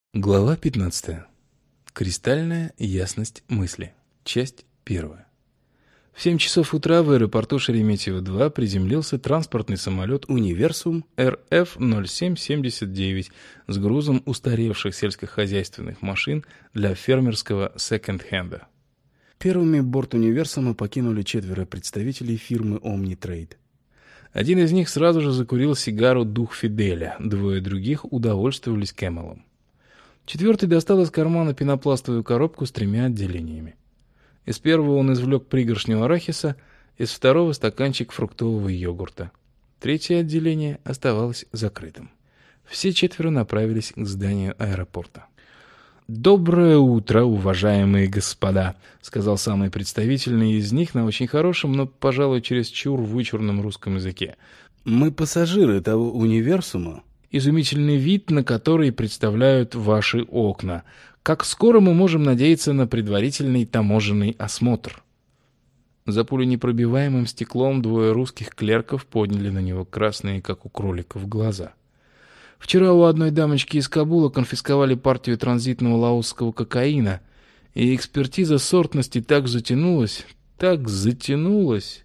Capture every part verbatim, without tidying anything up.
Глава пятнадцатая. Кристальная ясность мысли. Часть первая. В семь часов утра в аэропорту Шереметьево-два приземлился транспортный самолет «Универсум» эр эф ноль семь семьдесят девять с грузом устаревших сельскохозяйственных машин для фермерского секонд-хенда. Первыми борт «Универсума» покинули четверо представителей фирмы «Омнитрейд». Один из них сразу же закурил сигару «Дух Фиделя», двое других удовольствовались Кэмелом. Четвертый достал из кармана пенопластовую коробку с тремя отделениями. Из первого он извлек пригоршню арахиса, из второго — стаканчик фруктового йогурта. Третье отделение оставалось закрытым. Все четверо направились к зданию аэропорта. «Доброе утро, уважаемые господа», — сказал самый представительный из них на очень хорошем, но, пожалуй, чересчур вычурном русском языке. «Мы пассажиры того «Универсума». Изумительный вид, на который представляют ваши окна. Как скоро мы можем надеяться на предварительный таможенный осмотр?» За пуленепробиваемым стеклом двое русских клерков подняли на него красные, как у кроликов, глаза. Вчера у одной дамочки из Кабула конфисковали партию транзитного лаосского кокаина, и экспертиза сортности так затянулась, так затянулась.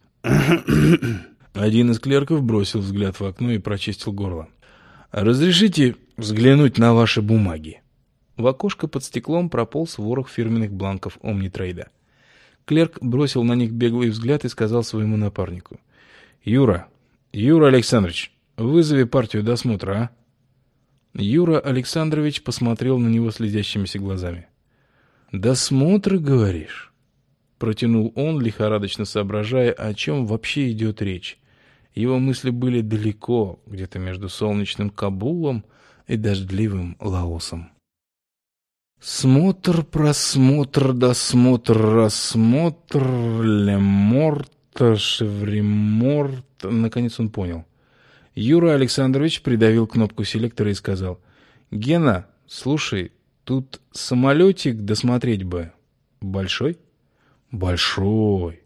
Один из клерков бросил взгляд в окно и прочистил горло. «Разрешите взглянуть на ваши бумаги?» В окошко под стеклом прополз ворох фирменных бланков Омнитрейда. Клерк бросил на них беглый взгляд и сказал своему напарнику: «Юра, Юра Александрович, вызови партию досмотра, а?» Юра Александрович посмотрел на него слезящимися глазами. «Досмотр, говоришь?» Протянул он, лихорадочно соображая, о чем вообще идет речь. Его мысли были далеко, где-то между солнечным Кабулом и дождливым Лаосом. «Смотр, просмотр, досмотр, рассмотр, леморт, шевреморт...» Наконец он понял. Юра Александрович придавил кнопку селектора и сказал: «Гена, слушай, тут самолетик досмотреть бы. Большой?» «Большой».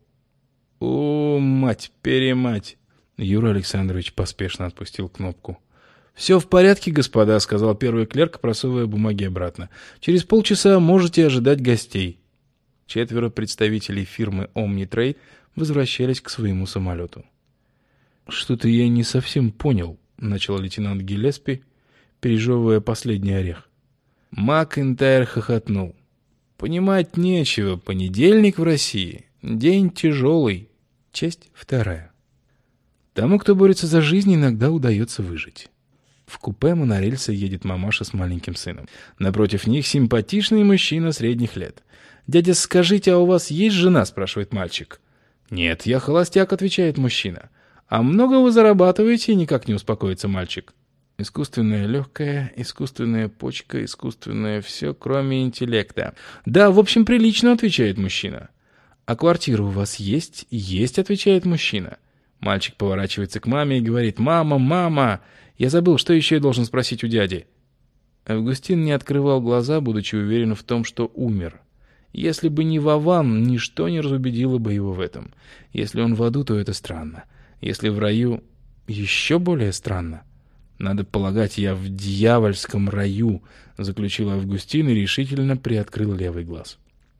«О, мать-перемать!» Юра Александрович поспешно отпустил кнопку. «Все в порядке, господа», — сказал первый клерк, просовывая бумаги обратно. «Через полчаса можете ожидать гостей». Четверо представителей фирмы «Омнитрейд» возвращались к своему самолету. «Что-то я не совсем понял», — начал лейтенант Гиллеспи, пережевывая последний орех. Макинтайр хохотнул. «Понимать нечего. Понедельник в России. День тяжелый». Часть вторая. Тому, кто борется за жизнь, иногда удается выжить. В купе монорельса едет мамаша с маленьким сыном. Напротив них симпатичный мужчина средних лет. «Дядя, скажите, а у вас есть жена?» — спрашивает мальчик. «Нет, я холостяк», — отвечает мужчина. «А много вы зарабатываете?» — никак не успокоится мальчик. Искусственная легкая, искусственная почка, искусственное все, кроме интеллекта. «Да, в общем, прилично», — отвечает мужчина. «А квартира у вас есть?» «Есть», — отвечает мужчина. Мальчик поворачивается к маме и говорит: «Мама, мама! Я забыл, что еще я должен спросить у дяди». Августин не открывал глаза, будучи уверен в том, что умер. Если бы не Вован, ничто не разубедило бы его в этом. Если он в аду, то это странно. Если в раю, еще более странно. «Надо полагать, я в дьявольском раю», — заключил Августин и решительно приоткрыл левый глаз.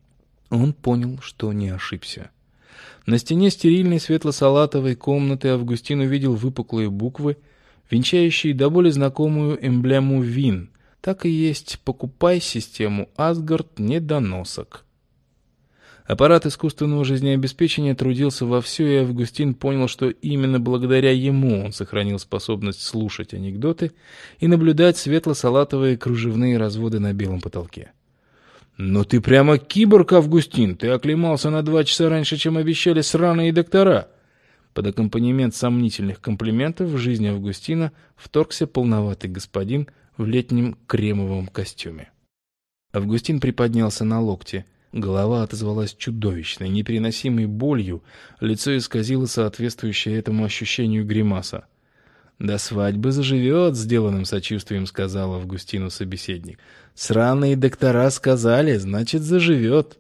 Он понял, что не ошибся. На стене стерильной светло-салатовой комнаты Августин увидел выпуклые буквы, венчающие до боли знакомую эмблему ВИН. Так и есть: «Покупай систему Асгард недоносок». Аппарат искусственного жизнеобеспечения трудился вовсю, и Августин понял, что именно благодаря ему он сохранил способность слушать анекдоты и наблюдать светло-салатовые кружевные разводы на белом потолке. «Но ты прямо киборг, Августин! Ты оклемался на два часа раньше, чем обещали сраные доктора!» Под аккомпанемент сомнительных комплиментов в жизнь Августина вторгся полноватый господин в летнем кремовом костюме. Августин приподнялся на локте. Голова отозвалась чудовищной, непереносимой болью, лицо исказило соответствующее этому ощущению гримаса. «До свадьбы заживет», — сделанным сочувствием сказал Августину собеседник. «Сраные доктора сказали, значит, заживет».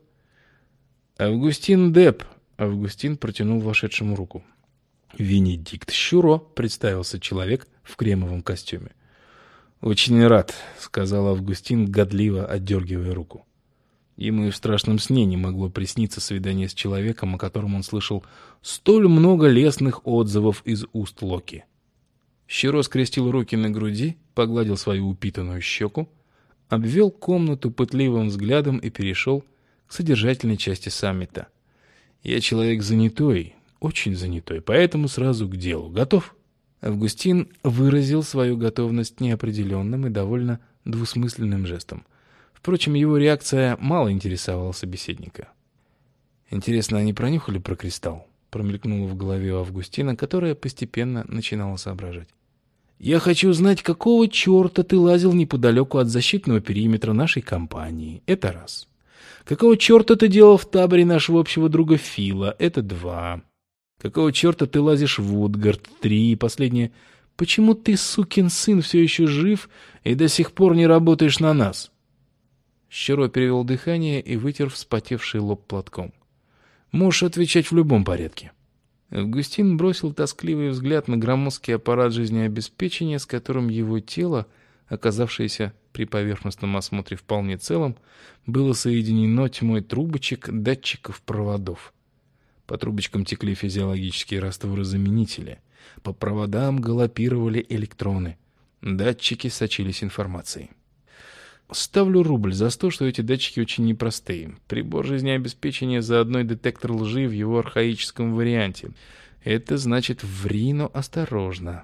«Августин Депп», — Августин протянул вошедшему руку. «Венедикт Щуро», — представился человек в кремовом костюме. «Очень рад», — сказал Августин, годливо отдергивая руку. Ему и в страшном сне не могло присниться свидание с человеком, о котором он слышал столь много лестных отзывов из уст Локи. Щиро скрестил руки на груди, погладил свою упитанную щеку, обвел комнату пытливым взглядом и перешел к содержательной части саммита. «Я человек занятой, очень занятой, поэтому сразу к делу. Готов?» Августин выразил свою готовность неопределенным и довольно двусмысленным жестом. Впрочем, его реакция мало интересовала собеседника. «Интересно, они пронюхали про кристалл?» — промелькнуло в голове у Августина, которая постепенно начинала соображать. «Я хочу знать, какого черта ты лазил неподалеку от защитного периметра нашей компании. Это раз. Какого черта ты делал в таборе нашего общего друга Фила? Это два. Какого черта ты лазишь в Вудгард? Три. И последнее. Почему ты, сукин сын, все еще жив и до сих пор не работаешь на нас?» Щиро перевел дыхание и вытер вспотевший лоб платком. «Можешь отвечать в любом порядке». Августин бросил тоскливый взгляд на громоздкий аппарат жизнеобеспечения, с которым его тело, оказавшееся при поверхностном осмотре вполне целым, было соединено тьмой трубочек, датчиков, проводов. По трубочкам текли физиологические растворозаменители, по проводам галопировали электроны, датчики сочились информацией. «Ставлю рубль за то, что эти датчики очень непростые. Прибор жизнеобеспечения за одной детектор лжи в его архаическом варианте. Это значит ври, но осторожно».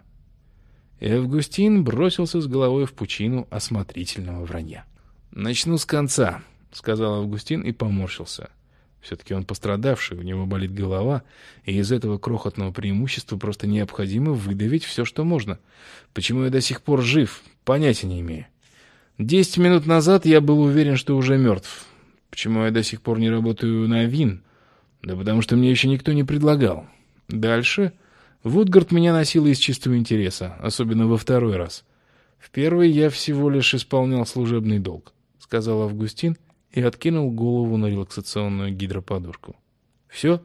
И Августин бросился с головой в пучину осмотрительного вранья. «Начну с конца», — сказал Августин и поморщился. Все-таки он пострадавший, у него болит голова, и из этого крохотного преимущества просто необходимо выдавить все, что можно. Почему я до сих пор жив, понятия не имею. Десять минут назад я был уверен, что уже мертв. Почему я до сих пор не работаю на ВИН? Да потому что мне еще никто не предлагал. Дальше. Вудгард меня носил из чистого интереса, особенно во второй раз. В первый я всего лишь исполнял служебный долг, сказал Августин и откинул голову на релаксационную гидроподушку. Все?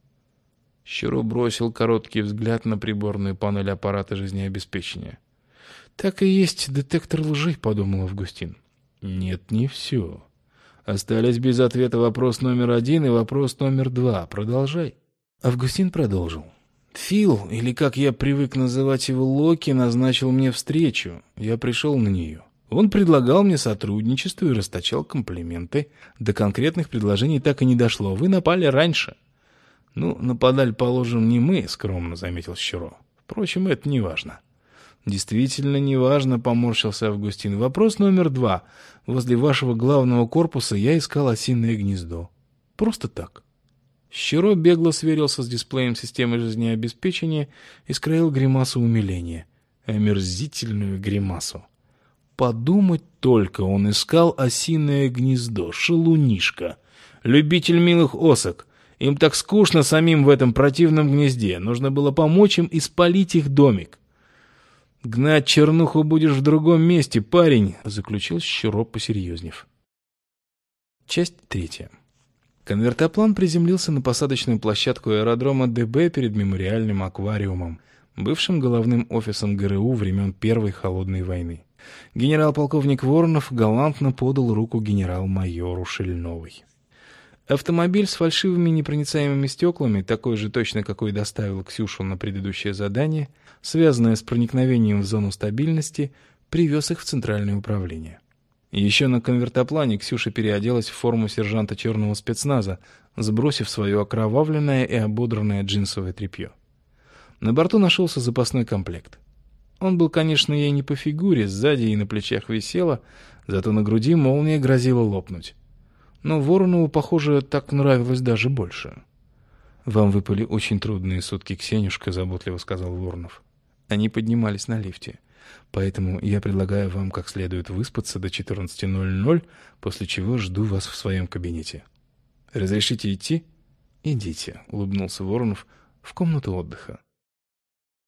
Щиро бросил короткий взгляд на приборную панель аппарата жизнеобеспечения. «Так и есть детектор лжи», — подумал Августин. «Нет, не все. Остались без ответа вопрос номер один и вопрос номер два. Продолжай». Августин продолжил. «Фил, или как я привык называть его Локи, назначил мне встречу. Я пришел на нее. Он предлагал мне сотрудничество и расточал комплименты. До конкретных предложений так и не дошло. Вы напали раньше». «Ну, нападали, положим, не мы», — скромно заметил Щиро. «Впрочем, это не важно». «Действительно неважно», — поморщился Августин. «Вопрос номер два. Возле вашего главного корпуса я искал осиное гнездо. Просто так». Щиро бегло сверился с дисплеем системы жизнеобеспечения и скроил гримасу умиления. Омерзительную гримасу. Подумать только, он искал осиное гнездо, шалунишка, любитель милых осок. Им так скучно самим в этом противном гнезде. Нужно было помочь им и спалить их домик. «Гнать чернуху будешь в другом месте, парень», — заключил Щиро, посерьезнев. Часть третья. Конвертоплан приземлился на посадочную площадку аэродрома ДБ перед мемориальным аквариумом, бывшим головным офисом ГРУ времен Первой холодной войны. Генерал-полковник Воронов галантно подал руку генерал-майору Шельновой. Автомобиль с фальшивыми непроницаемыми стеклами, такой же точно, какой доставил Ксюшу на предыдущее задание, связанное с проникновением в зону стабильности, привез их в Центральное управление. Еще на конвертоплане Ксюша переоделась в форму сержанта черного спецназа, сбросив свое окровавленное и ободранное джинсовое тряпье. На борту нашелся запасной комплект. Он был, конечно, ей не по фигуре, сзади и на плечах висело, зато на груди молния грозила лопнуть. Но Воронову, похоже, так нравилось даже больше. «Вам выпали очень трудные сутки, Ксенюшка», — заботливо сказал Воронов. Они поднимались на лифте. «Поэтому я предлагаю вам как следует выспаться до четырнадцати ноль-ноль, после чего жду вас в своем кабинете. Разрешите идти?» «Идите», — улыбнулся Воронов, — «в комнату отдыха».